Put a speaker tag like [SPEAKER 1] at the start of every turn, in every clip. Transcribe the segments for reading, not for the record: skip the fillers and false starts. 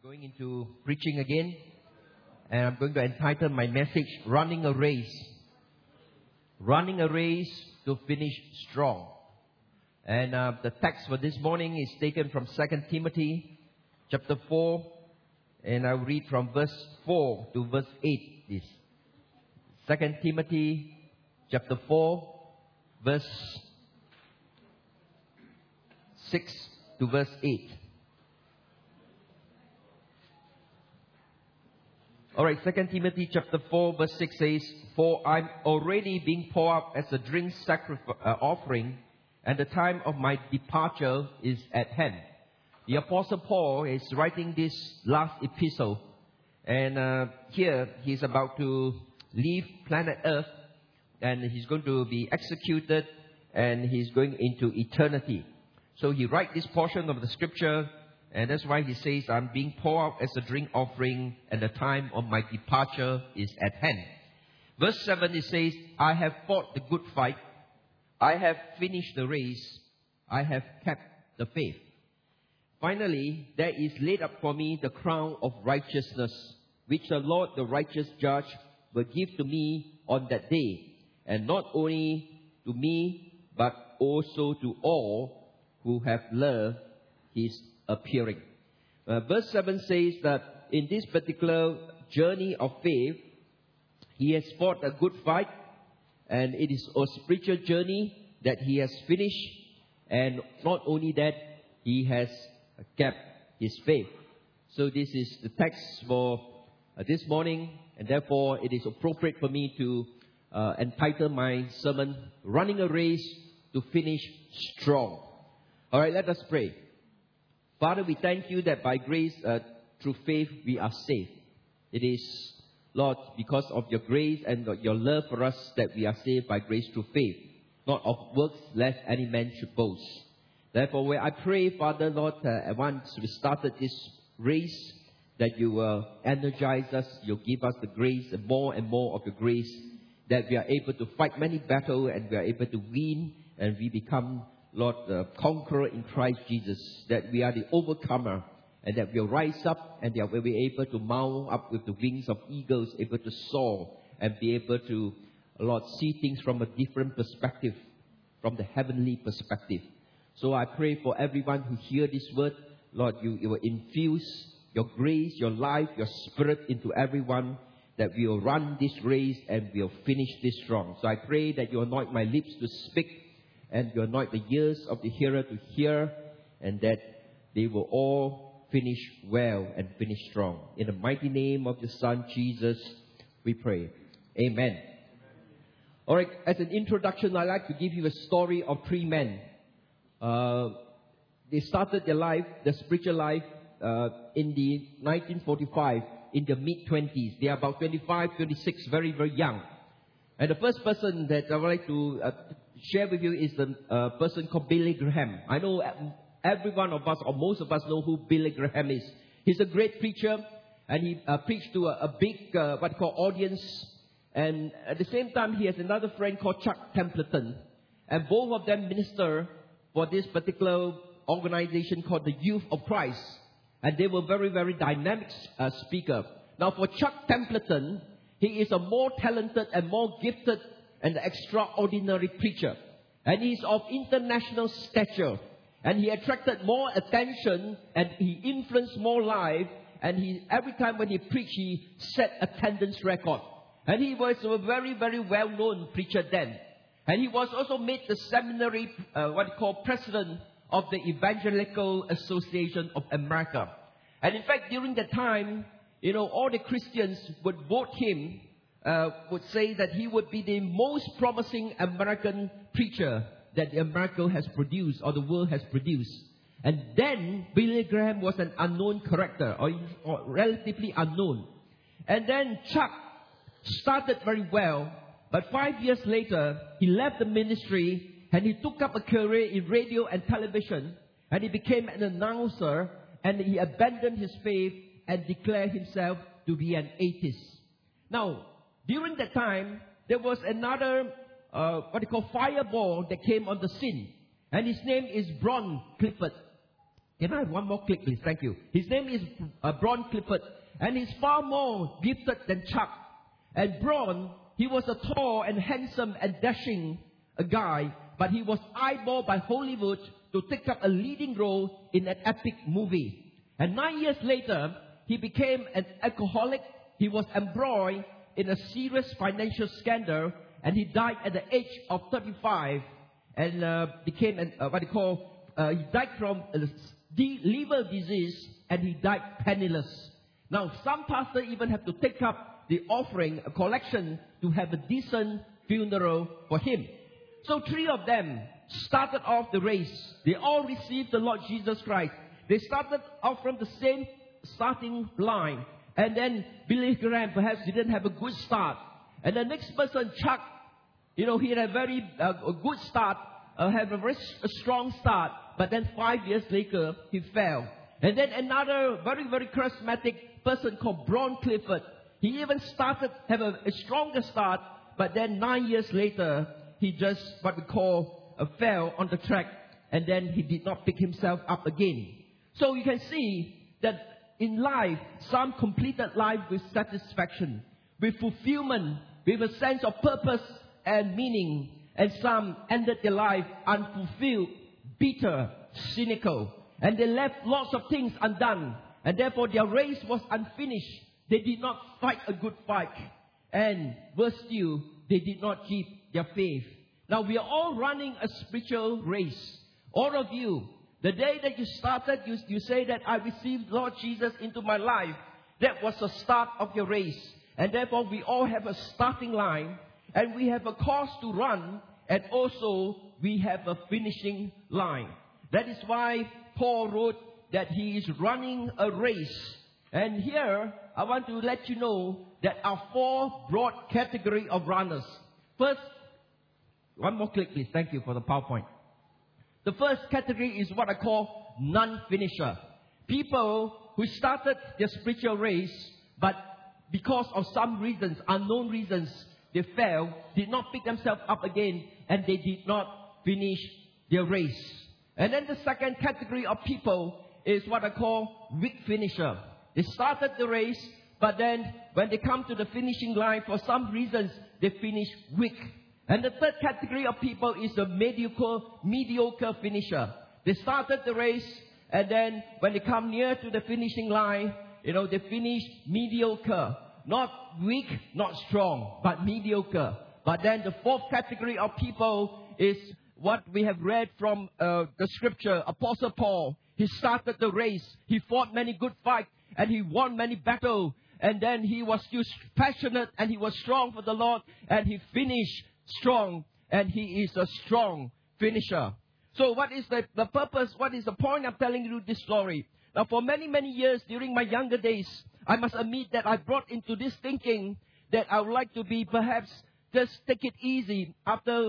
[SPEAKER 1] going into preaching again, and I'm going to entitle my message, Running a Race. Running a race to finish strong. And the text for this morning is taken from 2 Timothy chapter 4, and I'll read from verse 4 to verse 8. This 2 Timothy chapter 4, verse 6 to verse 8. Alright, 2 Timothy chapter 4 verse 6 says, "For I'm already being poured out as a drink offering, and the time of my departure is at hand." The Apostle Paul is writing this last epistle, and here he's about to leave planet Earth, and he's going to be executed, and he's going into eternity. So he writes this portion of the scripture, and that's why he says, "I'm being poured out as a drink offering, and the time of my departure is at hand." Verse 7, it says, "I have fought the good fight. I have finished the race. I have kept the faith. Finally, there is laid up for me the crown of righteousness, which the Lord, the righteous judge, will give to me on that day, and not only to me, but also to all who have loved his appearing." Verse 7 says that in this particular journey of faith, he has fought a good fight, and it is a spiritual journey that he has finished, and not only that, he has kept his faith. So this is the text for this morning, and therefore it is appropriate for me to entitle my sermon, "Running a Race to Finish Strong." Alright, let us pray. Father, we thank you that by grace, through faith, we are saved. It is, Lord, because of your grace and your love for us that we are saved by grace through faith, not of works, lest any man should boast. Therefore, where I pray, Father, Lord, once we started this race, that you will energize us, you'll give us the grace, and more of your grace, that we are able to fight many battles, and we are able to win, and we become, Lord, the conqueror in Christ Jesus, that we are the overcomer, and that we'll rise up, and that we'll be able to mount up with the wings of eagles, able to soar, and be able to, Lord, see things from a different perspective, from the heavenly perspective. So I pray for everyone who hear this word, Lord, you will infuse your grace, your life, your spirit into everyone, that we will run this race and we'll finish this strong. So I pray that you anoint my lips to speak, and you anoint the ears of the hearer to hear, and that they will all finish well and finish strong. In the mighty name of your Son, Jesus, we pray. Amen. Alright, as an introduction, I'd like to give you a story of three men. They started their life, their spiritual life, in the 1945, in the mid-20s. They are about 25, 26, very, very young. And the first person that I would like to share with you is the person called Billy Graham. I know every one of us, or most of us, know who Billy Graham is. He's a great preacher, and he preached to a big, audience. And at the same time, he has another friend called Chuck Templeton. And both of them minister for this particular organization called the Youth of Christ. And they were very, very dynamic speaker. Now, for Chuck Templeton, he is a more talented and more gifted and extraordinary preacher. And he is of international stature. And he attracted more attention, and he influenced more life. And every time when he preached, he set attendance record. And he was a very, very well-known preacher then. And he was also made the seminary, president of the Evangelical Association of America. And in fact, during that time, all the Christians would vote him, would say that he would be the most promising American preacher that America has produced, or the world has produced. And then, Billy Graham was an unknown character, or relatively unknown. And then Chuck started very well, but 5 years later, he left the ministry, and he took up a career in radio and television, and he became an announcer, and he abandoned his faith and declared himself to be an atheist. Now, during that time, there was another, fireball that came on the scene, and his name is Bron Clifford. Can I have one more click, please? Thank you. His name is Bron Clifford, and he's far more gifted than Chuck. And Bron, he was a tall and handsome and dashing guy, but he was eyeballed by Hollywood to take up a leading role in an epic movie. And 9 years later, he became an alcoholic. He was embroiled in a serious financial scandal, and he died at the age of 35, and became he died from liver disease, and he died penniless. Now, some pastors even have to take up the offering, a collection, to have a decent funeral for him. So 3 of them started off the race. They all received the Lord Jesus Christ. They started off from the same starting line. And then Billy Graham perhaps didn't have a good start. And the next person, Chuck, he had a very good start, had a very strong start. But then 5 years later, he fell. And then another very, very charismatic person called Bron Clifford. He even have a stronger start. But then 9 years later, he just fell on the track. And then he did not pick himself up again. So you can see that in life, some completed life with satisfaction, with fulfillment, with a sense of purpose and meaning. And some ended their life unfulfilled, bitter, cynical. And they left lots of things undone. And therefore their race was unfinished. They did not fight a good fight. And worse still, they did not keep their faith. Now we are all running a spiritual race. All of you. The day that you started, you say that I received Lord Jesus into my life. That was the start of your race. And therefore we all have a starting line. And we have a course to run. And also we have a finishing line. That is why Paul wrote that he is running a race. And here I want to let you know that are 4 broad categories of runners. First, one more click please. Thank you for the PowerPoint. The first category is what I call non-finisher. People who started their spiritual race, but because of some reasons, unknown reasons, they fell, did not pick themselves up again, and they did not finish their race. And then the second category of people is what I call weak finisher. They started the race, but then when they come to the finishing line, for some reasons, they finish weak. And the third category of people is the mediocre finisher. They started the race, and then when they come near to the finishing line, they finish mediocre. Not weak, not strong, but mediocre. But then the fourth category of people is what we have read from the scripture. Apostle Paul, he started the race. He fought many good fights, and he won many battles. And then he was still passionate, and he was strong for the Lord, and he finished strong, and he is a strong finisher. So what is the purpose? What is the point of telling you this story? Now, for many, many years during my younger days, I must admit that I brought into this thinking that I would like to be perhaps just take it easy after,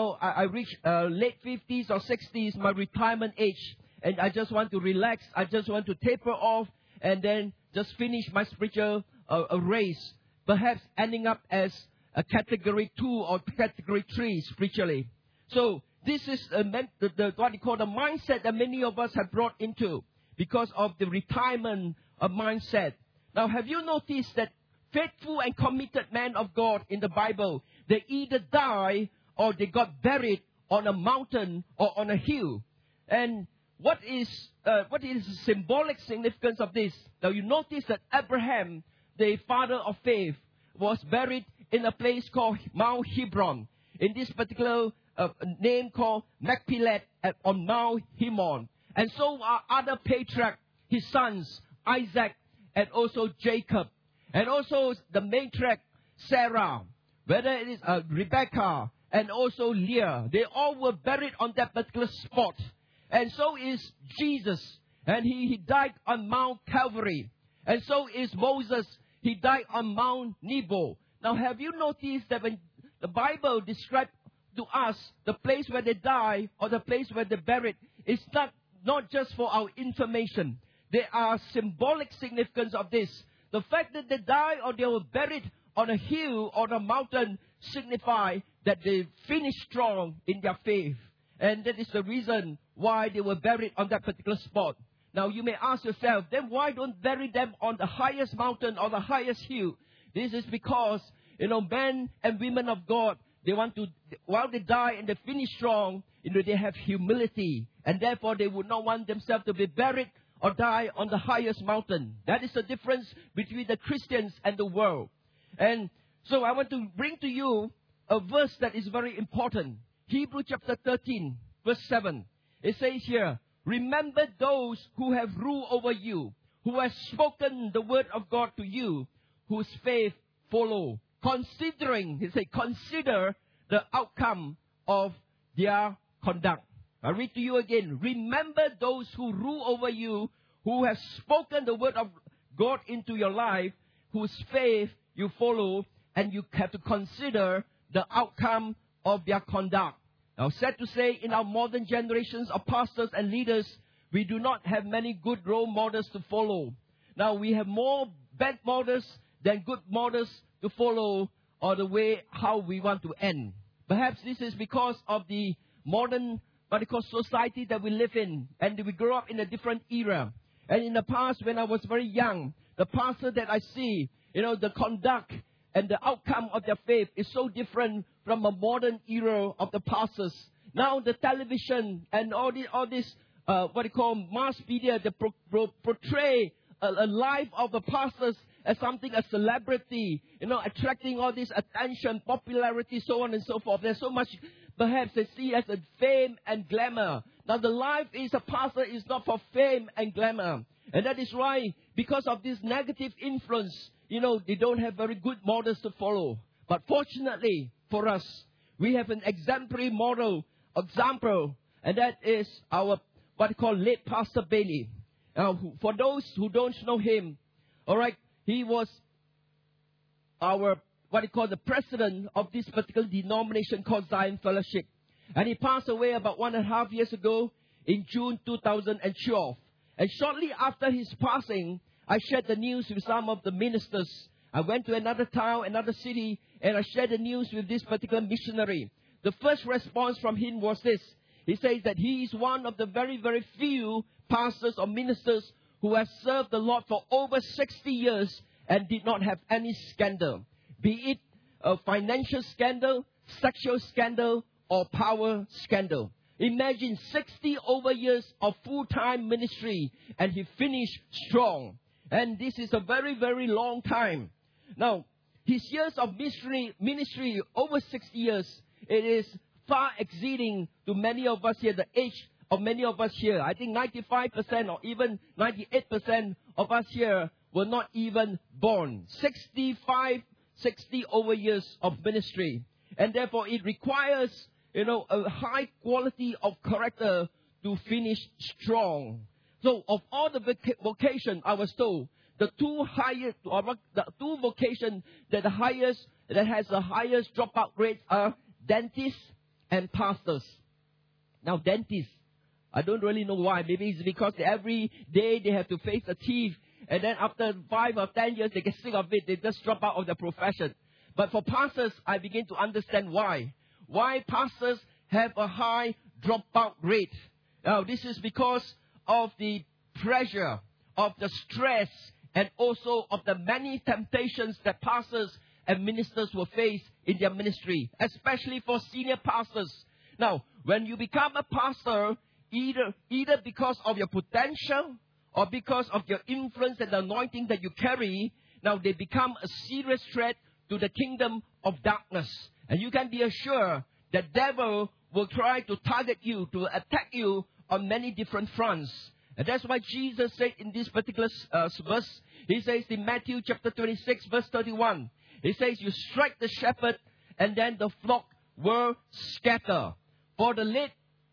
[SPEAKER 1] I reach late 50s or 60s, my retirement age, and I just want to relax. I just want to taper off and then just finish my spiritual race, perhaps ending up as a category 2 or category 3 spiritually. So this is what you call the mindset that many of us have brought into because of the retirement mindset. Now, have you noticed that faithful and committed men of God in the Bible, they either die or they got buried on a mountain or on a hill? And what is the symbolic significance of this? Now, you notice that Abraham, the father of faith, was buried in a place called Mount Hebron. In this particular name called Machpelah on Mount Hermon. And so are other patriarchs, his sons, Isaac and also Jacob. And also the matriarch, Sarah, whether it is Rebecca and also Leah. They all were buried on that particular spot. And so is Jesus. And he died on Mount Calvary. And so is Moses. He died on Mount Nebo. Now, have you noticed that when the Bible describes to us the place where they die or the place where they're buried, it's not just for our information. There are symbolic significance of this. The fact that they died or they were buried on a hill or a mountain signify that they finished strong in their faith. And that is the reason why they were buried on that particular spot. Now you may ask yourself, then why don't bury them on the highest mountain or the highest hill? This is because, men and women of God, they want to, while they die and they finish strong, they have humility. And therefore they would not want themselves to be buried or die on the highest mountain. That is the difference between the Christians and the world. And so I want to bring to you a verse that is very important. Hebrews chapter 13, verse 7. It says here, remember those who have ruled over you, who have spoken the word of God to you, whose faith follow. Considering, he said, consider the outcome of their conduct. I read to you again. Remember those who rule over you, who have spoken the word of God into your life, whose faith you follow, and you have to consider the outcome of their conduct. Now, sad to say, in our modern generations of pastors and leaders, we do not have many good role models to follow. Now, we have more bad models than good models to follow, or the way how we want to end. Perhaps this is because of the modern society that we live in, and we grow up in a different era. And in the past, when I was very young, the pastor that I see, the conduct and the outcome of their faith is so different from a modern era of the pastors. Now the television and all this mass media, they portray a life of the pastors as something, a celebrity, attracting all this attention, popularity, so on and so forth. There's so much, perhaps they see as a fame and glamour. Now the life is a pastor is not for fame and glamour. And that is why, because of this negative influence, they don't have very good models to follow. But fortunately for us, we have an exemplary example, and that is our, late Pastor Bailey. Now, for those who don't know him, he was our, the president of this particular denomination called Zion Fellowship. And he passed away about 1.5 years ago in June 2012. And shortly after his passing, I shared the news with some of the ministers. I went to another town, another city, and I shared the news with this particular missionary. The first response from him was this. He says that he is one of the very, very few pastors or ministers who have served the Lord for over 60 years and did not have any scandal. Be it a financial scandal, sexual scandal, or power scandal. Imagine 60 over years of full-time ministry, and he finished strong. And this is a very, very long time. Now, his years of ministry over 60 years, it is far exceeding to many of us here, the age of many of us here. I think 95% or even 98% of us here were not even born. 60 over years of ministry. And therefore, it requires, a high quality of character to finish strong. So, of all the vocation, I was told, the two vocations that has the highest dropout rates are dentists and pastors. Now, dentists, I don't really know why. Maybe it's because every day they have to face the teeth, and then after 5 or 10 years, they get sick of it. They just drop out of the profession. But for pastors, I begin to understand why. Why pastors have a high dropout rate. Now, this is because of the pressure, of the stress, and also of the many temptations that pastors and ministers will face in their ministry, especially for senior pastors. Now, when you become a pastor, either because of your potential or because of your influence and the anointing that you carry, now they become a serious threat to the kingdom of darkness. And you can be assured that devil will try to target you, to attack you on many different fronts. And that's why Jesus said in this particular verse, he says in Matthew chapter 26, verse 31, he says, you strike the shepherd and then the flock will scatter. For the late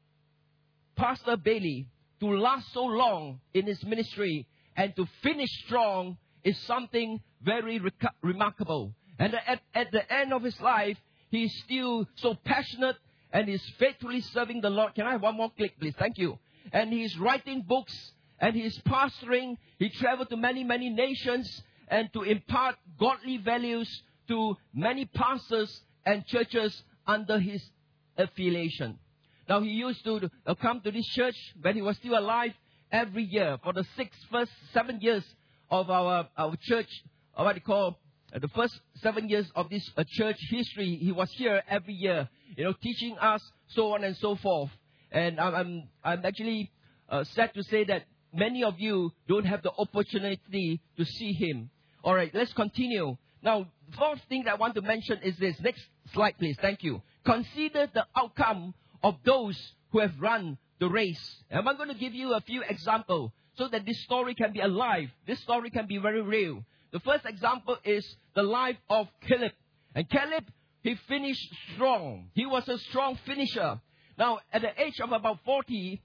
[SPEAKER 1] Pastor Bailey to last so long in his ministry and to finish strong is something very remarkable. And at the end of his life, he is still so passionate and is faithfully serving the Lord. Can I have one more click, please? Thank you. And he is writing books and he is pastoring. He traveled to many, many nations and to impart godly values to many pastors and churches under his affiliation. Now, he used to come to this church when he was still alive, every year for the first 7 years of our church, or what you call the first 7 years of this church history. He was here every year, teaching us so on and so forth. And I'm actually sad to say that many of you don't have the opportunity to see him. All right, let's continue. Now, the fourth thing that I want to mention is this. Next slide, please. Thank you. Consider the outcome of those who have run the race. And I'm going to give you a few examples so that this story can be alive. This story can be very real. The first example is the life of Caleb. And Caleb, he finished strong. He was a strong finisher. Now, at the age of about 40,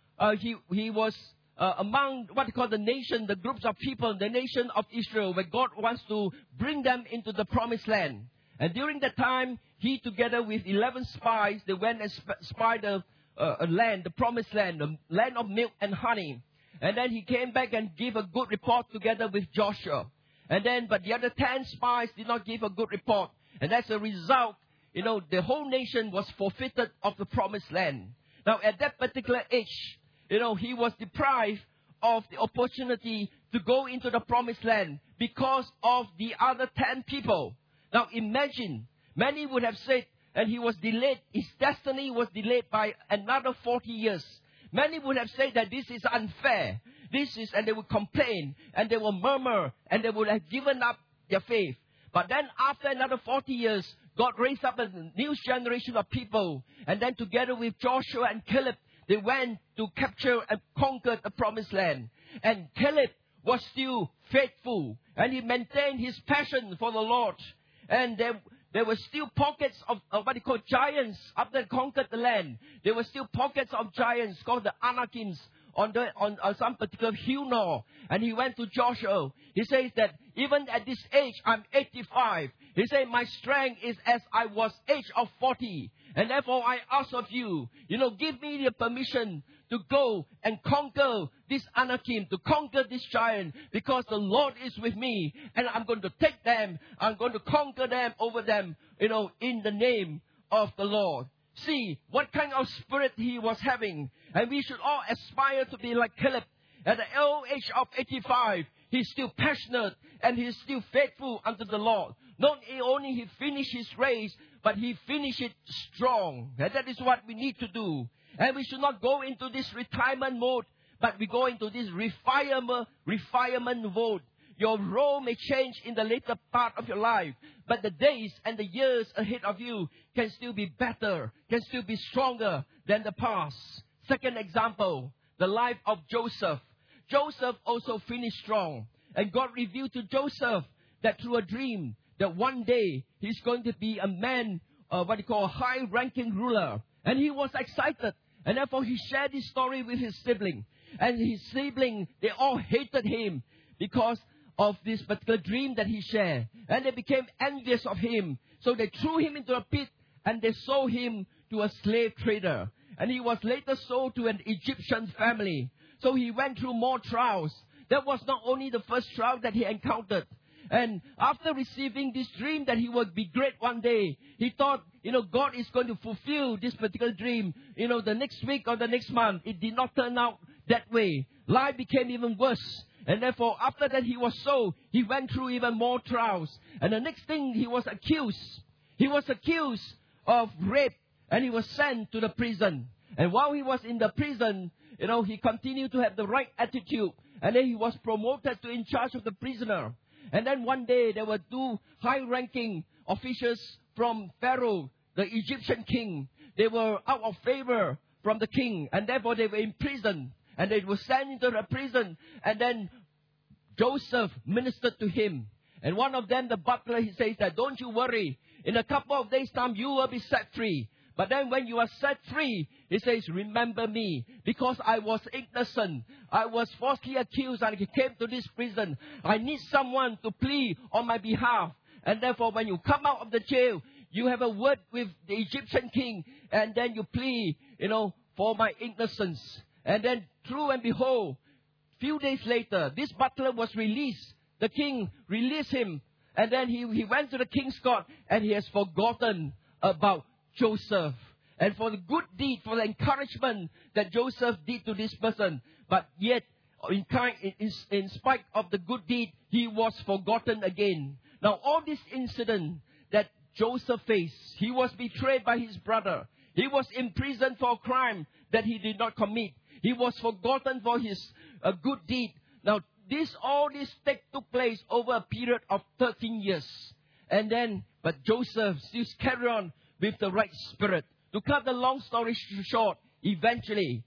[SPEAKER 1] he was among what you call the nation, the groups of people, the nation of Israel, where God wants to bring them into the promised land. And during that time, he together with 11 spies, they went and spied the land, the promised land, the land of milk and honey. And then he came back and gave a good report together with Joshua. But the other 10 spies did not give a good report. And as a result, the whole nation was forfeited of the promised land. Now, at that particular age, he was deprived of the opportunity to go into the promised land because of the other 10 people. Now, imagine, many would have said, and he was delayed, his destiny was delayed by another 40 years. Many would have said that this is unfair. And they would complain, and they will murmur, and they would have given up their faith. But then after another 40 years, God raised up a new generation of people. And then together with Joshua and Caleb, they went to capture and conquer the promised land. And Caleb was still faithful. And he maintained his passion for the Lord. And there were still pockets of what they call giants after they conquered the land. There were still pockets of giants called the Anakims on some particular hill knoll. And he went to Joshua. He says that even at this age, I'm 85. He said, my strength is as I was age of 40. And therefore I ask of you, give me the permission to go and conquer this Anakim, to conquer this giant, because the Lord is with me. And I'm going to take them. I'm going to conquer them over them, in the name of the Lord. See what kind of spirit he was having. And we should all aspire to be like Caleb. At the old age of 85, he's still passionate and he's still faithful unto the Lord. Not only he finished his race, but he finished it strong. And that is what we need to do. And we should not go into this retirement mode, but we go into this refinement mode. Your role may change in the later part of your life, but the days and the years ahead of you can still be better, can still be stronger than the past. Second example, the life of Joseph. Joseph also finished strong. And God revealed to Joseph that through a dream, that one day he's going to be a man, a high-ranking ruler. And he was excited. And therefore he shared his story with his sibling. And his sibling, they all hated him because of this particular dream that he shared. And they became envious of him. So they threw him into a pit and they sold him to a slave trader. And he was later sold to an Egyptian family. So he went through more trials. That was not only the first trial that he encountered. And after receiving this dream that he would be great one day, he thought, God is going to fulfill this particular dream, the next week or the next month. It did not turn out that way. Life became even worse. And therefore, after that he was sold, he went through even more trials. And the next thing, he was accused. He was accused of rape, and he was sent to the prison. And while he was in the prison, he continued to have the right attitude. And then he was promoted to in charge of the prisoner. And then one day, there were two high-ranking officials from Pharaoh, the Egyptian king. They were out of favor from the king, and therefore they were in prison. And they were sent into the prison. And then Joseph ministered to him. And one of them, the butler, he says that, don't you worry. In a couple of days' time, you will be set free. But then when you are set free, he says, remember me, because I was innocent. I was falsely accused and I came to this prison. I need someone to plead on my behalf. And therefore, when you come out of the jail, you have a word with the Egyptian king, and then you plead, for my innocence. And then, true and behold, few days later, this butler was released. The king released him. And then he went to the king's court, and he has forgotten about Joseph. and for the good deed, for the encouragement that Joseph did to this person. But yet, in spite of the good deed, he was forgotten again. Now, all this incident that Joseph faced, he was betrayed by his brother. He was imprisoned for a crime that he did not commit. He was forgotten for his good deed. Now, all this took place over a period of 13 years. But Joseph still carried on with the right spirit. To cut the long story short, eventually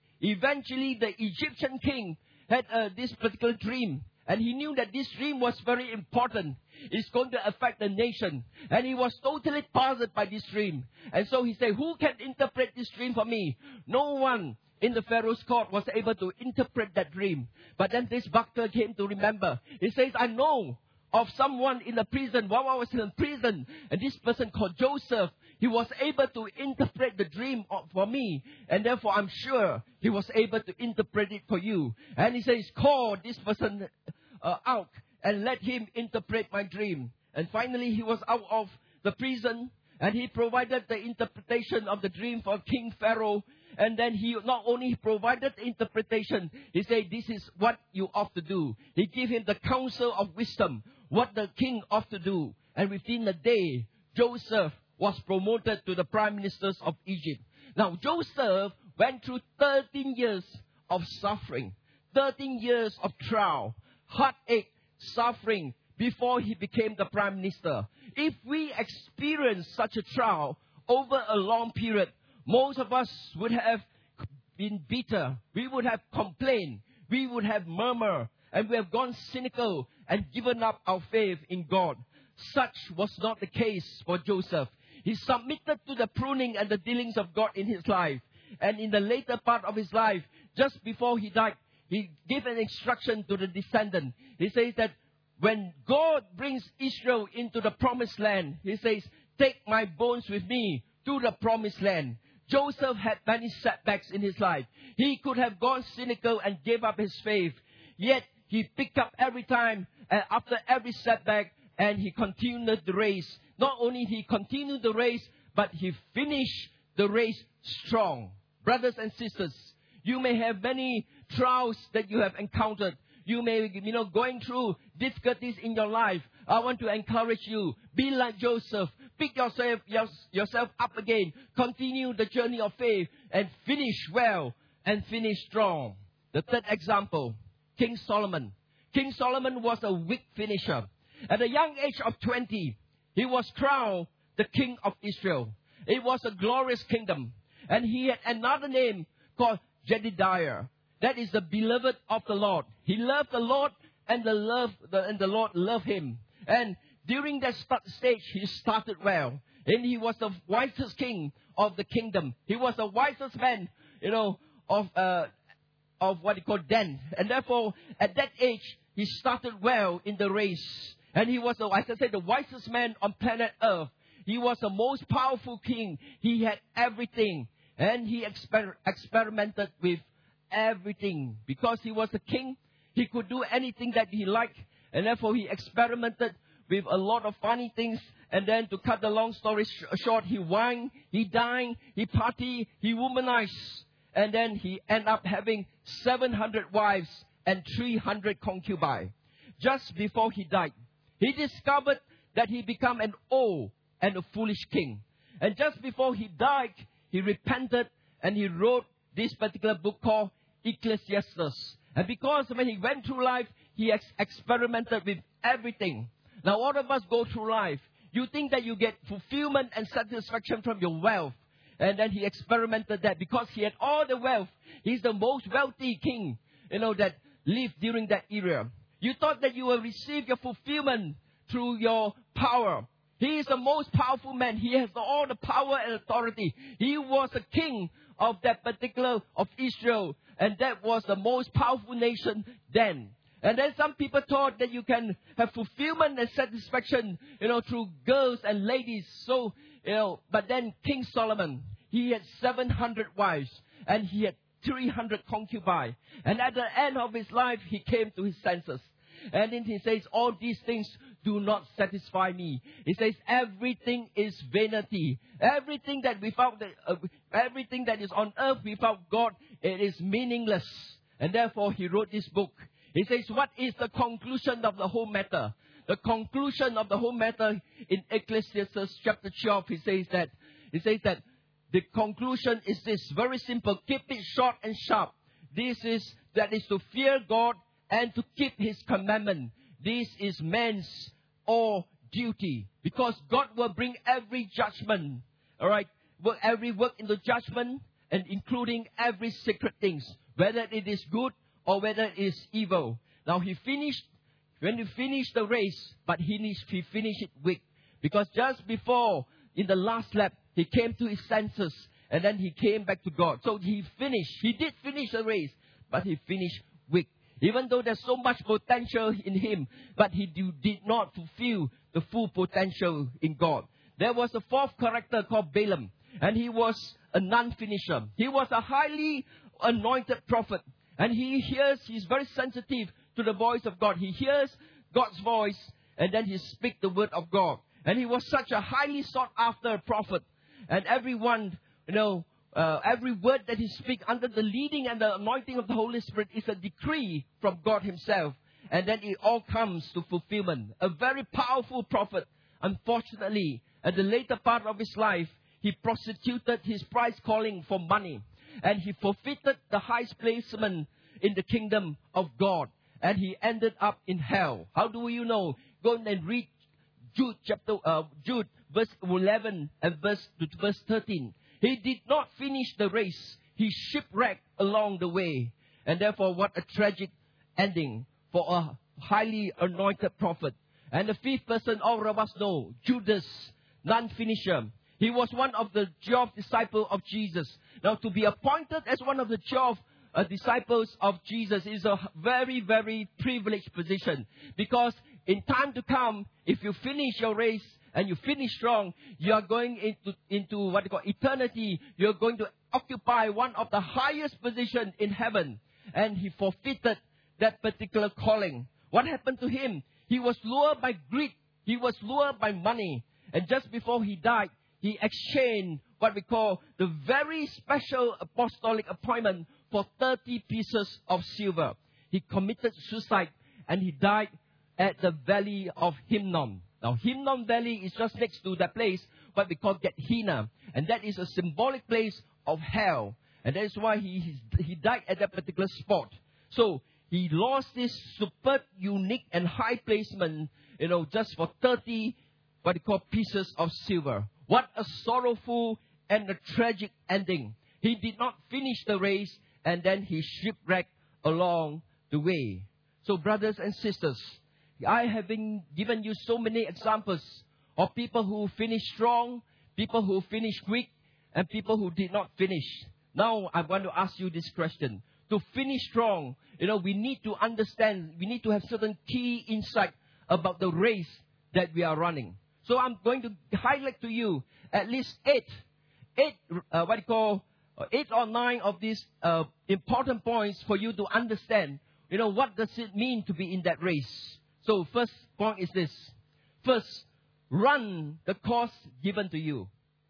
[SPEAKER 1] the Egyptian king had this particular dream. And he knew that this dream was very important. It's going to affect the nation. And he was totally puzzled by this dream. And so he said, who can interpret this dream for me? No one in the Pharaoh's court was able to interpret that dream. But then this butler came to remember. He says, I know of someone in the prison while I was in prison. And this person called Joseph, he was able to interpret the dream for me. And therefore, I'm sure he was able to interpret it for you. And he says, call this person out and let him interpret my dream. And finally, he was out of the prison. And he provided the interpretation of the dream for King Pharaoh. And then he not only provided the interpretation, he said, this is what you ought to do. He gave him the counsel of wisdom, what the king ought to do. And within a day, Joseph was promoted to the prime minister of Egypt. Now, Joseph went through 13 years of suffering, 13 years of trial, heartache, suffering, before he became the prime minister. If we experience such a trial over a long period, most of us would have been bitter. We would have complained. We would have murmured. And we have gone cynical and given up our faith in God. Such was not the case for Joseph. He submitted to the pruning and the dealings of God in his life. And in the later part of his life, just before he died, he gave an instruction to the descendant. He says that when God brings Israel into the promised land, he says, take my bones with me to the promised land. Joseph had many setbacks in his life. He could have gone cynical and gave up his faith. Yet, he picked up every time after every setback and he continued the race. Not only he continued the race, but he finished the race strong. Brothers and sisters, you may have many trials that you have encountered. You may, going through difficulties in your life. I want to encourage you. Be like Joseph. Pick yourself up again. Continue the journey of faith and finish well and finish strong. The third example, King Solomon. King Solomon was a weak finisher. At the young age of 20, he was crowned the king of Israel. It was a glorious kingdom. And he had another name called Jedediah. That is the beloved of the Lord. He loved the Lord and the Lord loved him. And during that stage, he started well. And he was the wisest king of the kingdom. He was the wisest man, of what he called Dan. And therefore, at that age, he started well in the race. And he was, the wisest man on planet Earth. He was the most powerful king. He had everything. And he experimented with everything. Because he was a king, he could do anything that he liked. And therefore, he experimented with a lot of funny things. And then to cut the long story short, he whined, he dined, he partied, he womanized. And then he ended up having 700 wives and 300 concubines. Just before he died, he discovered that he became an old and a foolish king. And just before he died, he repented and he wrote this particular book called Ecclesiastes. And because when he went through life, he experimented with everything. Now, all of us go through life. You think that you get fulfillment and satisfaction from your wealth. And then he experimented that because he had all the wealth. He's the most wealthy king, that lived during that era. You thought that you will receive your fulfillment through your power. He is the most powerful man. He has all the power and authority. He was a king of that particular, of Israel. And that was the most powerful nation then. And then some people thought that you can have fulfillment and satisfaction, through girls and ladies. So, but then King Solomon, he had 700 wives and he had 300 concubines. And at the end of his life, he came to his senses. And then he says, all these things do not satisfy me. He says, everything is vanity. Everything that everything that is on earth without God, it is meaningless. And therefore, he wrote this book. He says, what is the conclusion of the whole matter? The conclusion of the whole matter in Ecclesiastes chapter 12, he says that the conclusion is this, very simple. Keep it short and sharp. That is to fear God and to keep His commandment. This is man's all duty. Because God will bring every judgment, all right, every work into judgment, and including every secret things, whether it is good or whether it is evil. Now when he finished the race, but he finished it weak. Because just before, in the last lap, he came to his senses, and then he came back to God. So he did finish the race, but he finished weak. Even though there's so much potential in him, but he did not fulfill the full potential in God. There was a fourth character called Balaam, and he was a non-finisher. He was a highly anointed prophet, and he's very sensitive to the voice of God. He hears God's voice, and then he speaks the word of God. And he was such a highly sought after prophet. And everyone, every word that he speaks under the leading and the anointing of the Holy Spirit is a decree from God himself. And then it all comes to fulfillment. A very powerful prophet. Unfortunately, at the later part of his life, he prostituted his prize calling for money. And he forfeited the highest placement in the kingdom of God. And he ended up in hell. How do you know? Go and read Jude, verse 11 and verse 13. He did not finish the race. He shipwrecked along the way. And therefore, what a tragic ending for a highly anointed prophet. And the fifth person, all of us know, Judas, non-finisher. He was one of the 12 disciples of Jesus. Now, to be appointed as one of the 12 disciples of Jesus is a very, very privileged position. Because in time to come, if you finish your race and you finish strong, you are going into what you call eternity. You're going to occupy one of the highest positions in heaven. And he forfeited that particular calling. What happened to him? He was lured by greed. He was lured by money. And just before he died, he exchanged what we call the very special apostolic appointment for 30 pieces of silver. He committed suicide and he died at the valley of Hinnom. Now, Hinnom Valley is just next to that place, what we call Gehenna. And that is a symbolic place of hell. And that is why he died at that particular spot. So, he lost this superb, unique, and high placement, just for 30, what we call pieces of silver. What a sorrowful and a tragic ending. He did not finish the race, and then he shipwrecked along the way. So, brothers and sisters, I have been given you so many examples of people who finished strong, people who finished weak, and people who did not finish. Now, I want to ask you this question. To finish strong, we need to understand, we need to have certain key insight about the race that we are running. So I'm going to highlight to you at least eight or nine of these important points for you to understand, what does it mean to be in that race. So first point is this. First, run the course given to you.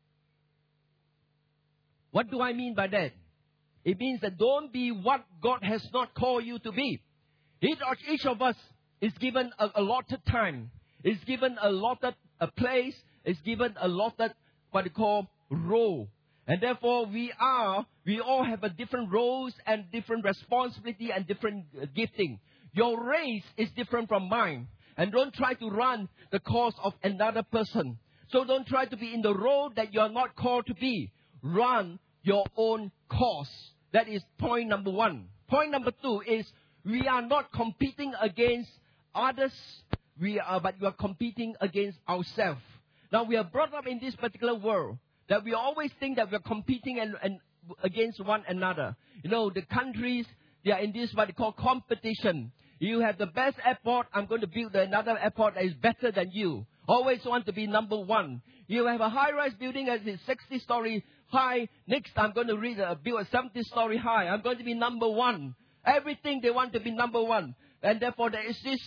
[SPEAKER 1] What do I mean by that? It means that don't be what God has not called you to be. Each of us is given a allotted time. Is given a allotted place. Is given a allotted what we call role. And therefore we all have a different roles and different responsibility and different gifting. Your race is different from mine. And don't try to run the course of another person. So don't try to be in the role that you are not called to be. Run your own course. That is point number one. Point number two is we are not competing against others. But we are competing against ourselves. Now we are brought up in this particular world that we always think that we are competing and against one another. The countries, they are in this what they call competition. You have the best airport, I'm going to build another airport that is better than you. Always want to be number one. You have a high-rise building that is 60-story high. Next, I'm going to build a 70-story high. I'm going to be number one. Everything they want to be number one. And therefore, there is this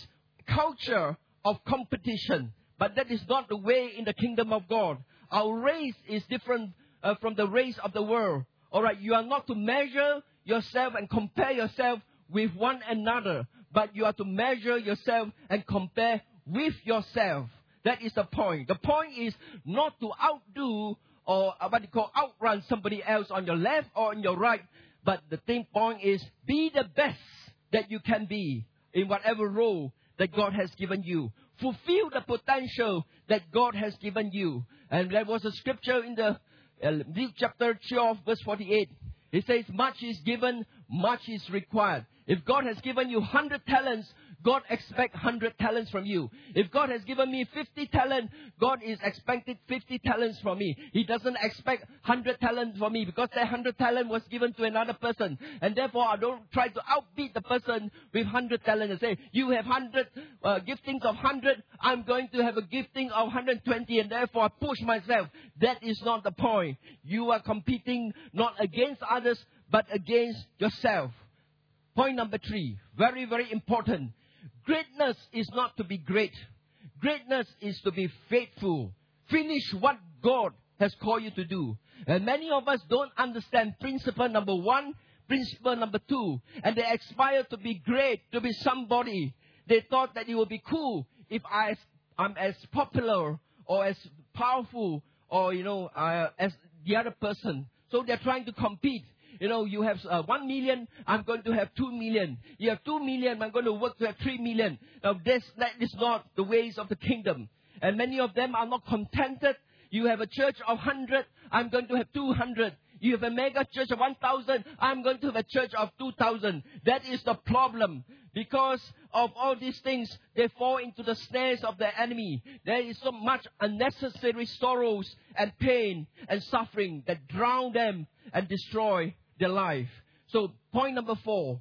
[SPEAKER 1] culture of competition. But that is not the way in the kingdom of God. Our race is different from the race of the world. All right, you are not to measure yourself and compare yourself with one another, but you are to measure yourself and compare with yourself. That is the point. The point is not to outdo or what you call outrun somebody else on your left or on your right, but the point is be the best that you can be in whatever role that God has given you. Fulfill the potential that God has given you. And there was a scripture in the Luke chapter 12, verse 48. It says, much is given, much is required. If God has given you 100 talents, God expects 100 talents from you. If God has given me 50 talents, God is expecting 50 talents from me. He doesn't expect 100 talents from me because that 100 talent was given to another person. And therefore, I don't try to outbeat the person with 100 talents and say, you have 100 giftings of 100, I'm going to have a gifting of 120 and therefore I push myself. That is not the point. You are competing not against others, but against yourself. Point number 3, very, very important. Greatness is not to be great. Greatness is to be faithful. Finish what God has called you to do. And many of us don't understand principle number 1, principle number 2. And they aspire to be great, to be somebody. They thought that it would be cool if I'm as popular or as powerful or, as the other person. So they're trying to compete. You have 1 million, I'm going to have 2 million. You have 2 million, I'm going to work to have 3 million. Now, that is not the ways of the kingdom. And many of them are not contented. You have a church of 100, I'm going to have 200. You have a mega church of 1,000, I'm going to have a church of 2,000. That is the problem. Because of all these things, they fall into the snares of the enemy. There is so much unnecessary sorrows and pain and suffering that drown them and destroy their life. So point number 4,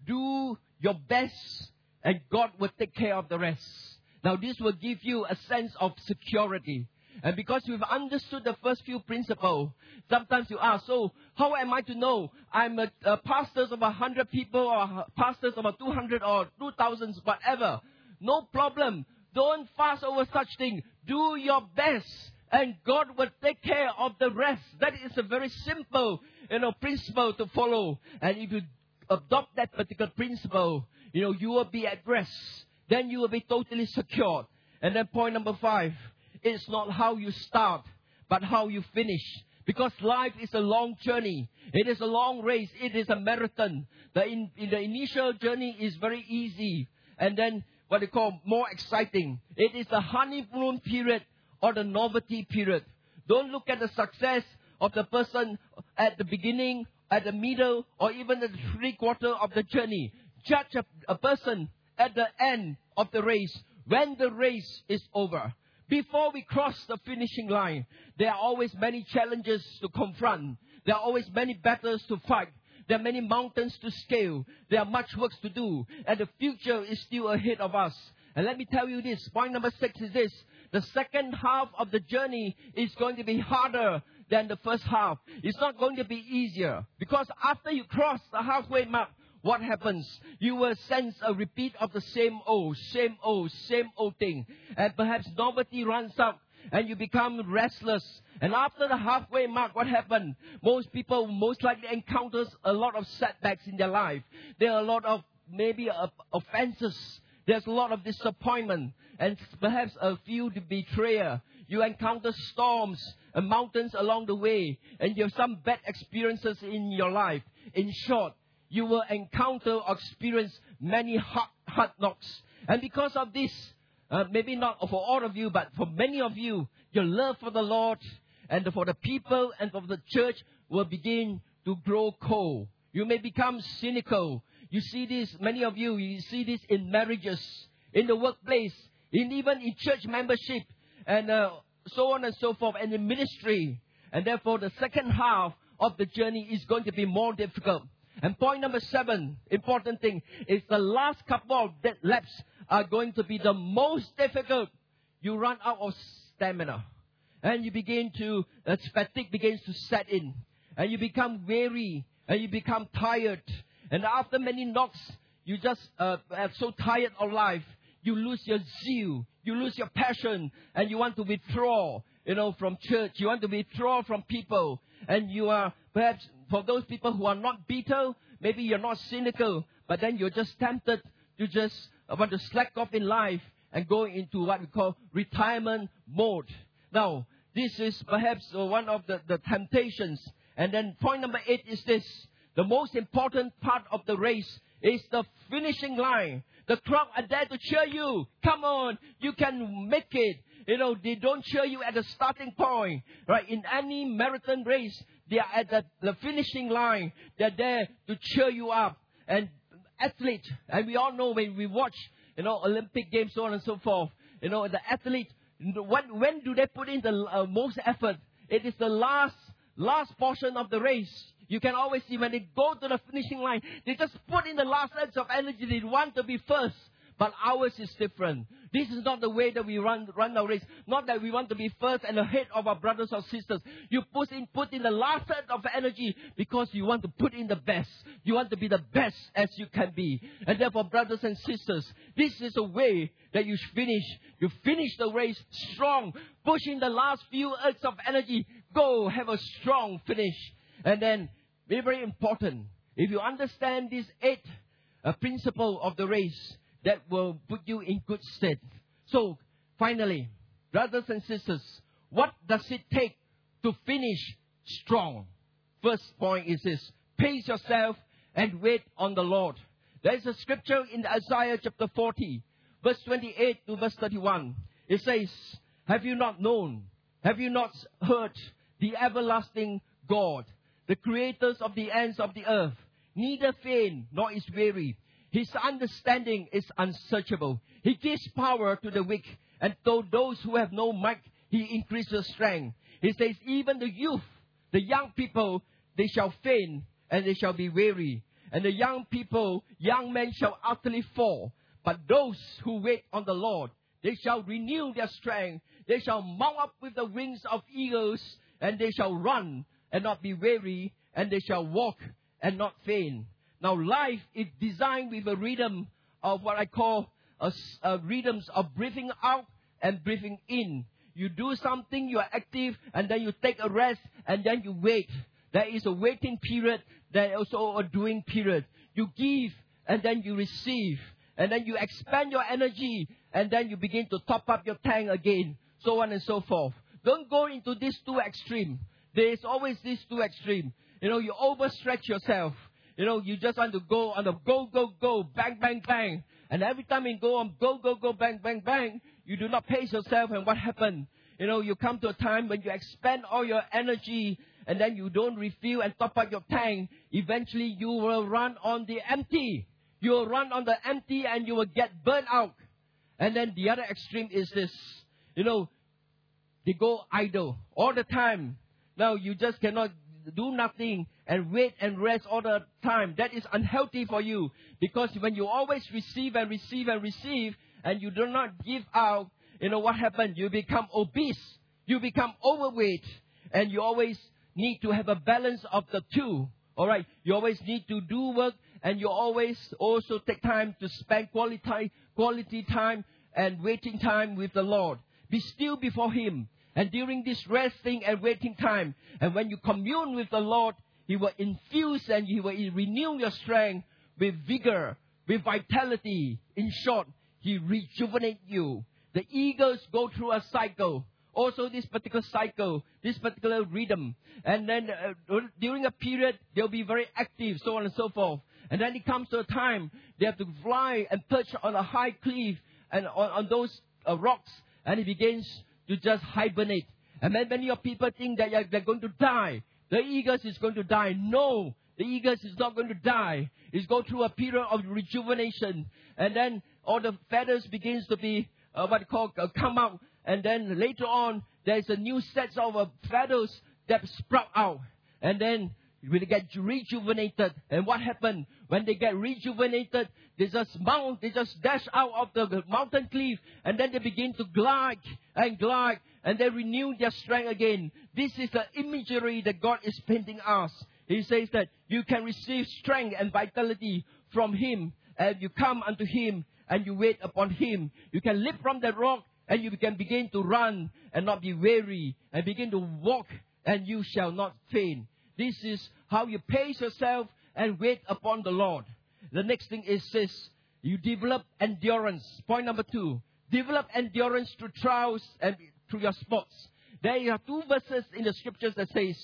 [SPEAKER 1] do your best and God will take care of the rest. Now this will give you a sense of security. And because you've understood the first few principles, sometimes you ask, so how am I to know I'm a pastors of 100 people or pastors of 200 or 2,000, whatever? No problem. Don't fuss over such thing. Do your best and God will take care of the rest. That is a very simple, principle to follow. And if you adopt that particular principle, you will be at rest. Then you will be totally secured. And then point number 5, it's not how you start, but how you finish. Because life is a long journey. It is a long race. It is a marathon. The initial journey is very easy. And then what they call more exciting. It is the honeymoon period or the novelty period. Don't look at the success of the person at the beginning, at the middle, or even at the 3/4 of the journey. Judge a person at the end of the race, when the race is over. Before we cross the finishing line, there are always many challenges to confront. There are always many battles to fight. There are many mountains to scale. There are much work to do. And the future is still ahead of us. And let me tell you this. Point number 6 is this. The second half of the journey is going to be harder than the first half. It's not going to be easier. Because after you cross the halfway mark, what happens? You will sense a repeat of the same old thing. And perhaps novelty runs out and you become restless. And after the halfway mark, what happened? Most people most likely encounter a lot of setbacks in their life. There are a lot of maybe offenses. There's a lot of disappointment and perhaps a few betrayal. You encounter storms and mountains along the way. And you have some bad experiences in your life. In short, you will encounter or experience many hard knocks. And because of this, maybe not for all of you, but for many of you, your love for the Lord and for the people and for the church will begin to grow cold. You may become cynical. You see this, many of you see this in marriages, in the workplace, even in church membership, and so on and so forth, and in ministry. And therefore, the second half of the journey is going to be more difficult. And point number 7, important thing, is the last couple of laps are going to be the most difficult. You run out of stamina. And you begin to, fatigue begins to set in. And you become weary. And you become tired. And after many knocks, you just are so tired of life. you lose your zeal, you lose your passion, and you want to withdraw, from church. You want to withdraw from people. And you are, perhaps, for those people who are not bitter, maybe you're not cynical, but then you're just tempted to just want to slack off in life and go into what we call retirement mode. Now, this is perhaps one of the temptations. And then point number 8 is this. The most important part of the race is the finishing line. The crowd are there to cheer you. Come on, you can make it. They don't cheer you at the starting point, right? In any marathon race, they are at the finishing line. They're there to cheer you up. And athletes, and we all know when we watch, Olympic Games, so on and so forth, the athlete, when do they put in the most effort? It is the last portion of the race. You can always see when they go to the finishing line, they just put in the last edge of energy. They want to be first. But ours is different. This is not the way that we run our race. Not that we want to be first and ahead of our brothers or sisters. You put in the last edge of energy because you want to put in the best. You want to be the best as you can be. And therefore, brothers and sisters, this is a way that you finish. You finish the race strong, pushing the last few edges of energy. Go, have a strong finish. And then, very, very important, if you understand this 8 principle of the race, that will put you in good stead. So, finally, brothers and sisters, what does it take to finish strong? First point is this. Pace yourself and wait on the Lord. There is a scripture in Isaiah chapter 40, verse 28 to verse 31. It says, have you not known? Have you not heard? The everlasting God, the creators of the ends of the earth, neither faint nor is weary. His understanding is unsearchable. He gives power to the weak, and to those who have no might, He increases strength. He says, even the youth, the young people, they shall faint, and they shall be weary. And the young men shall utterly fall. But those who wait on the Lord, they shall renew their strength. They shall mount up with the wings of eagles, and they shall run and not be weary, and they shall walk and not faint. Now, life is designed with a rhythm of what I call rhythms of breathing out and breathing in. You do something, you are active, and then you take a rest, and then you wait. There is a waiting period. There is also a doing period. You give, and then you receive. And then you expand your energy, and then you begin to top up your tank again, so on and so forth. Don't go into these two extremes. There is always these two extremes. You overstretch yourself. You just want to go on the go, bang, bang, bang. And every time you go on go, bang, bang, bang, you do not pace yourself. And what happened? You come to a time when you expend all your energy and then you don't refill and top up your tank. Eventually, you will run on the empty. You will run on the empty and you will get burnt out. And then the other extreme is this. They go idle all the time. Now, you just cannot do nothing and wait and rest all the time. That is unhealthy for you. Because when you always receive and receive and receive and you do not give out, what happens? You become obese. You become overweight. And you always need to have a balance of the two. Alright? You always need to do work and you always also take time to spend quality time and waiting time with the Lord. Be still before Him. And during this resting and waiting time, and when you commune with the Lord, He will infuse and He will renew your strength with vigor, with vitality. In short, He rejuvenates you. The eagles go through a cycle. Also this particular cycle, this particular rhythm. And then during a period, they'll be very active, so on and so forth. And then it comes to a time, they have to fly and perch on a high cliff and on those rocks. And it begins to just hibernate. And then many of people think that they're going to die. The eagles is going to die. No, the eagles is not going to die. It's go through a period of rejuvenation. And then all the feathers begins to be, come out. And then later on, there's a new set of feathers that sprout out. And then when they get rejuvenated. And what happened? When they get rejuvenated, they just dash out of the mountain cliff. And then they begin to glide. And they renew their strength again. This is the imagery that God is painting us. He says that you can receive strength and vitality from Him. And you come unto Him and you wait upon Him. You can leap from that rock and you can begin to run and not be weary, and begin to walk and you shall not faint. This is how you pace yourself and wait upon the Lord. The next thing is this: you develop endurance. Point number 2. Develop endurance through trials and through your sports. There are 2 verses in the scriptures that says,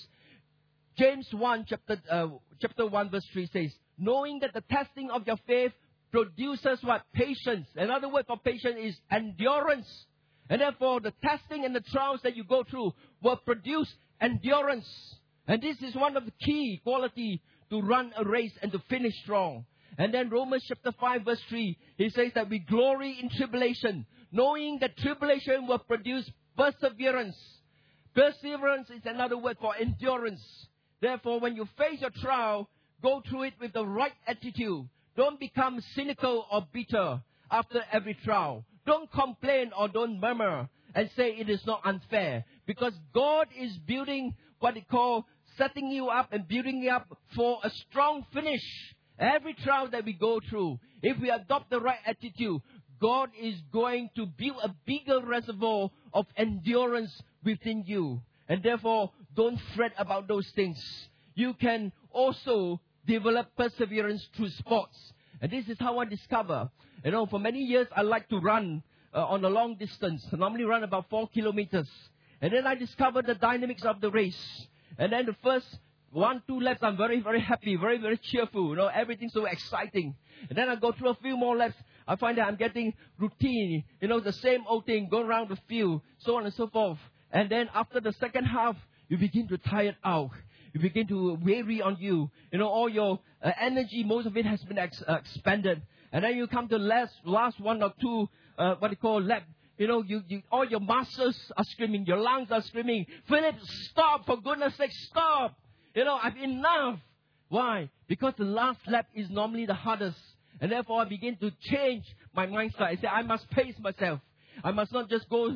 [SPEAKER 1] James 1, chapter 1, verse 3 says, knowing that the testing of your faith produces what? Patience. Another word for patience is endurance. And therefore, the testing and the trials that you go through will produce endurance. And this is one of the key quality to run a race and to finish strong. And then Romans chapter 5, verse 3, he says that we glory in tribulation, knowing that tribulation will produce perseverance. Perseverance is another word for endurance. Therefore, when you face your trial, go through it with the right attitude. Don't become cynical or bitter after every trial. Don't complain or don't murmur and say it is not unfair. Because God is building what they call setting you up and building you up for a strong finish. Every trial that we go through, if we adopt the right attitude, God is going to build a bigger reservoir of endurance within you. And therefore, don't fret about those things. You can also develop perseverance through sports. And this is how I discover. For many years, I like to run on a long distance. I normally run about 4 kilometers. And then I discovered the dynamics of the race. And then the first 1-2 laps, I'm very, very happy, very, very cheerful. Everything's so exciting. And then I go through a few more laps. I find that I'm getting routine. The same old thing, go around the field, so on and so forth. And then after the second half, you begin to tire out. You begin to weary on you. All your energy, most of it has been expended. And then you come to last 1 or 2, lap. All your muscles are screaming. Your lungs are screaming. Philip, stop. For goodness sake, stop. I've enough. Why? Because the last lap is normally the hardest. And therefore, I begin to change my mindset. I say, I must pace myself. I must not just go,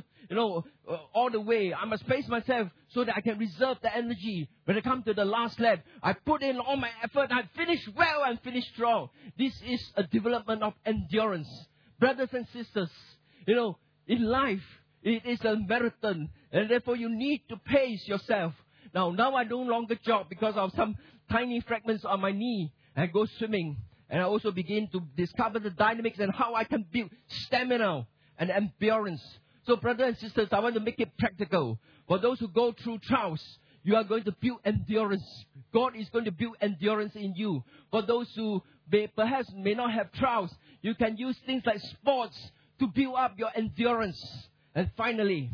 [SPEAKER 1] all the way. I must pace myself so that I can reserve the energy. When I come to the last lap, I put in all my effort. I finish well and finish strong. This is a development of endurance. Brothers and sisters, in life, it is a marathon. And therefore, you need to pace yourself. Now I no longer jog because of some tiny fragments on my knee. I go swimming. And I also begin to discover the dynamics and how I can build stamina and endurance. So, brothers and sisters, I want to make it practical. For those who go through trials, you are going to build endurance. God is going to build endurance in you. For those who perhaps may not have trials, you can use things like sports to build up your endurance. And finally,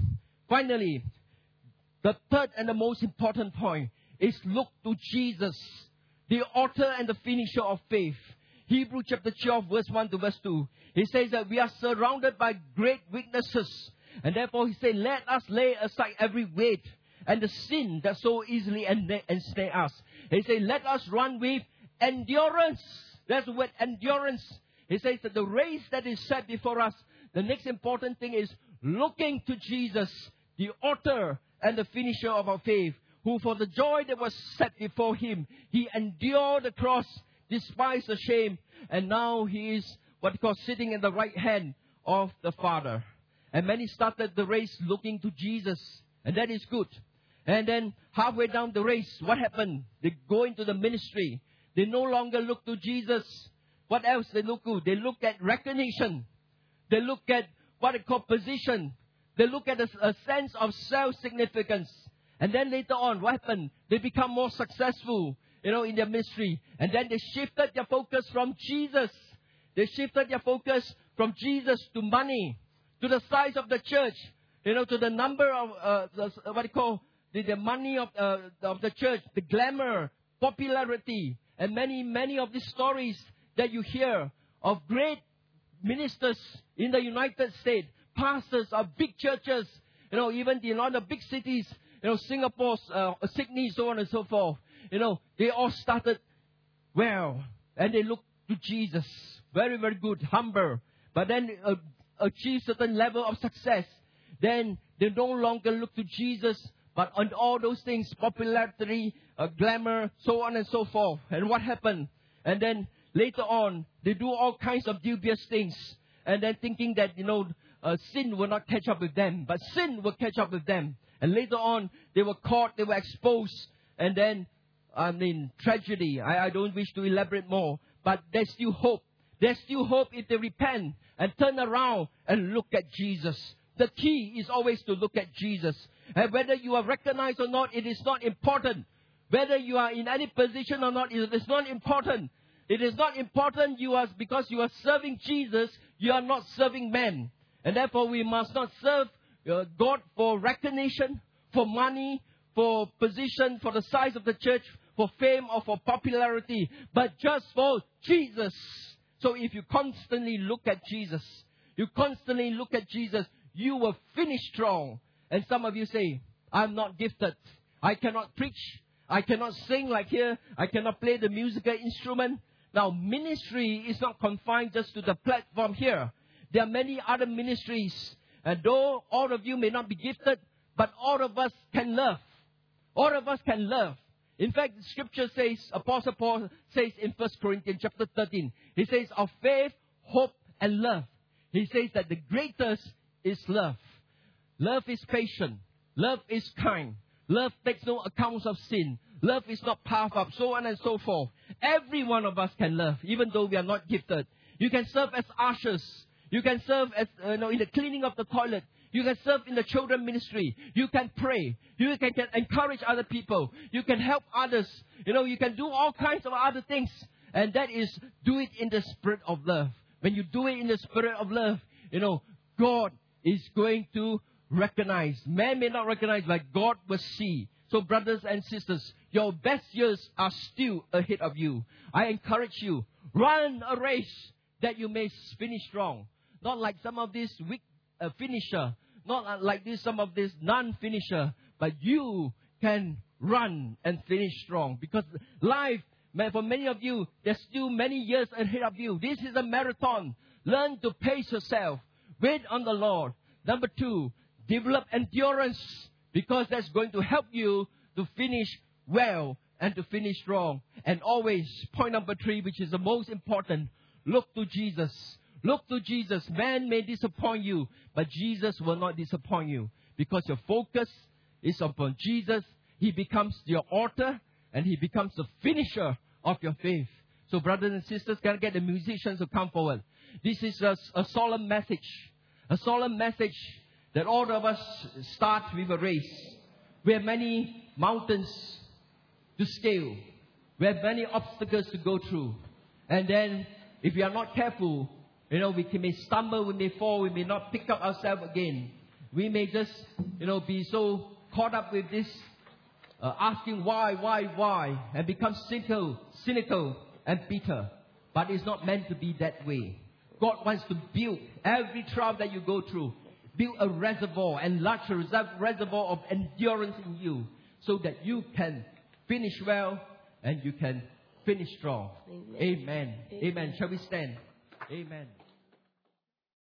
[SPEAKER 1] the third and the most important point is look to Jesus, the author and the finisher of faith. Hebrews chapter 12, verse 1 to verse 2. He says that we are surrounded by great weaknesses. And therefore he said, let us lay aside every weight and the sin that so easily ensnare us. He said, let us run with endurance. That's the word, endurance. He says that the race that is set before us, the next important thing is looking to Jesus, the author and the finisher of our faith, who for the joy that was set before him, he endured the cross, despised the shame, and now he is sitting in the right hand of the Father. And many started the race looking to Jesus, and that is good. And then halfway down the race, what happened? They go into the ministry. They no longer look to Jesus. What else they look to? They look at recognition. They look at what they call position. They look at a sense of self-significance. And then later on, what happened? They become more successful, in their ministry. And then they shifted their focus from Jesus. They shifted their focus from Jesus to money, to the size of the church, to the number of, the money of the church, the glamour, popularity, and many of these stories that you hear of great ministers in the United States, pastors of big churches, even in all the big cities, Singapore, Sydney, so on and so forth. They all started well, and they looked to Jesus. Very, very good, humble. But then achieve certain level of success. Then they no longer look to Jesus, but on all those things, popularity, glamour, so on and so forth. And what happened? And then later on, they do all kinds of dubious things. and then thinking that, sin will not catch up with them. But sin will catch up with them. And later on, they were caught, they were exposed. And then, tragedy. I don't wish to elaborate more. But there's still hope. There's still hope if they repent and turn around and look at Jesus. The key is always to look at Jesus. And whether you are recognized or not, it is not important. Whether you are in any position or not, it is not important. It is not important because you are serving Jesus, you are not serving men. And therefore we must not serve God for recognition, for money, for position, for the size of the church, for fame or for popularity, but just for Jesus. So if you constantly look at Jesus, you will finish strong. And some of you say, I'm not gifted. I cannot preach. I cannot sing like here. I cannot play the musical instrument. Now, ministry is not confined just to the platform here. There are many other ministries. And though all of you may not be gifted, but all of us can love. All of us can love. In fact, the scripture says, Apostle Paul says in 1 Corinthians chapter 13, he says, of faith, hope, and love. He says that the greatest is love. Love is patient. Love is kind. Love takes no account of sin. Love is not puffed up, so on and so forth. Every one of us can love, even though we are not gifted. You can serve as ushers. You can serve as in the cleaning of the toilet. You can serve in the children ministry. You can pray. You can encourage other people. You can help others. You can do all kinds of other things. And that is, do it in the spirit of love. When you do it in the spirit of love, God is going to recognize. Man may not recognize, but God will see. So brothers and sisters, your best years are still ahead of you. I encourage you, run a race that you may finish strong. Not like some of these weak finisher, not like some of this non-finisher, but you can run and finish strong. Because life, for many of you, there's still many years ahead of you. This is a marathon. Learn to pace yourself. Wait on the Lord. Number 2, develop endurance, because that's going to help you to finish well and to finish strong. And always, point number 3, which is the most important, look to Jesus. Look to Jesus. Man may disappoint you, but Jesus will not disappoint you, because your focus is upon Jesus. He becomes your author and He becomes the finisher of your faith. So brothers and sisters, can I get the musicians to come forward? This is a solemn message. A solemn message that all of us start with a race. We have many mountains to scale. We have many obstacles to go through. And then, if we are not careful, we may stumble, we may fall, we may not pick up ourselves again. We may just, be so caught up with this, asking why, and become cynical and bitter. But it's not meant to be that way. God wants to build every trial that you go through. Build a reservoir, enlarge a reservoir of endurance in you, so that you can finish well and you can finish strong. Amen. Amen. Shall we stand? Amen.